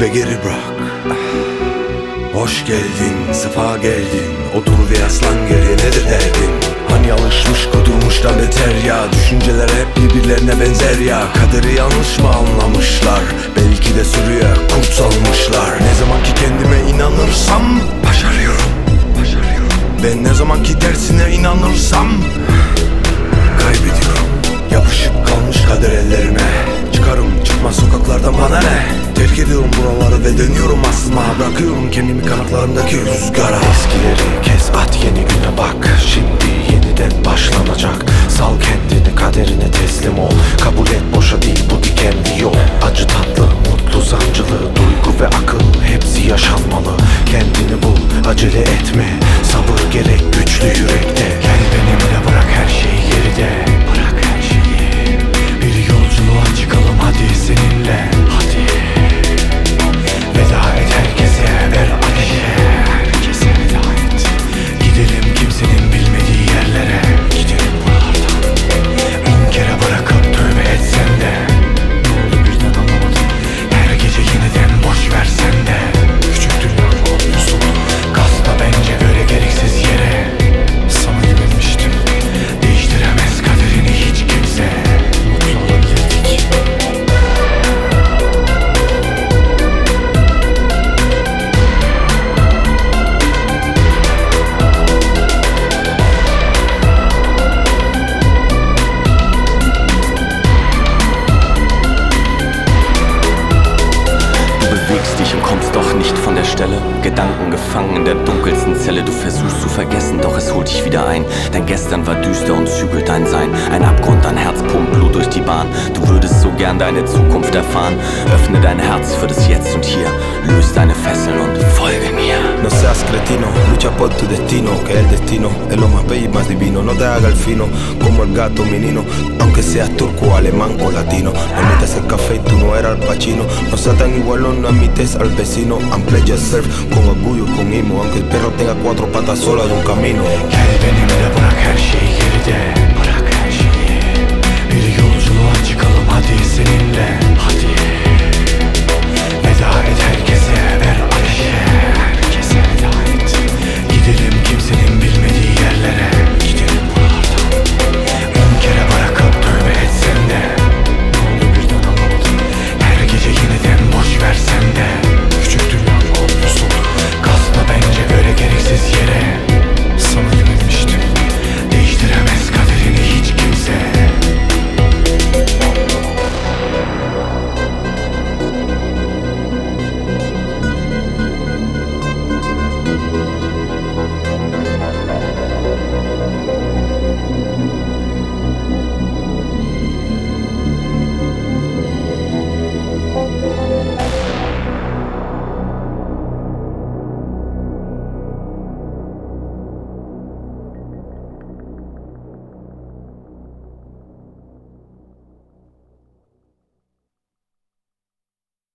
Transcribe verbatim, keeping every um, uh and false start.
be geri bırak. Hoş geldin, sefa geldin. Otur ve yaslan geriye, nedir derdin? Hani alışmış kudurmuştan beter ya. Düşünceler hep birbirlerine benzer ya. Kaderi yanlış mı anlamışlar? Belki de sürüye kurt salmışlar. Ne zaman ki kendime inanırsam başarıyorum, başarıyorum. Ben ne zaman ki tersine inanırsam kaybediyorum. Yapışıp kalmış kader ellerime. Çıkarım çıkmaz sokaklardan bana ne? Terk ediyorum buraları ve dönüyorum aslıma. Bırakıyorum kendimi kanatlarımdaki rüzgara. Eskileri kes at, yeni güne bak. Şimdi yeniden başlanacak. Sal kendini, kaderine teslim ol. Kabul et, boşa değil bu dikenli yol. Acı tatlı, mutlu sancılı, duygu ve akıl hepsi yaşanmalı. Kendini bul, acele etme. Sabır gerek güçlü yürekte. Gel benimle, bırak her şeyi geride. Bırak her şeyi, bir yolculuğa çıkalım hadi seninle. Hadi veda et herkese, ver ateşe. Herkese veda et. Gidelim kimsenin bilmediği yerlere. Gidelim buralardan. Bin kere bırakıp tövbe etsen de. Ne oldu birden anlamadım. Her gece yeniden boş versen de. Küçük dünya olmuyorsun. Gazla bence böyle gereksiz yere. Sana güvenmiştim. Değiştiremez kaderini hiç kimse. Mutlu olabilirdik. Dich und kommst doch nicht von der Stelle. Gedanken gefangen in der dunkelsten Zelle. Du versuchst zu vergessen, doch es holt dich wieder ein. Dein Gestern war düster und zügelt dein Sein. Ein Abgrund, dein Herz pumpt Blut durch die Bahn. Du würdest so gern deine Zukunft erfahren. Öffne dein Herz für das Jetzt und Hier. Löse deine Fesseln und folge mir. No seas cretino, lucha por tu destino, que el destino es lo más bello y más divino. No te haga el fino, como el gato menino, aunque seas turco, alemán o latino. No metas el café y tú no eras el pachino. No seas tan igual, no admites al vecino. And play yourself con orgullo, con mimo, aunque el perro tenga cuatro patas solas de un camino. Gel benimle, bırak her şeyi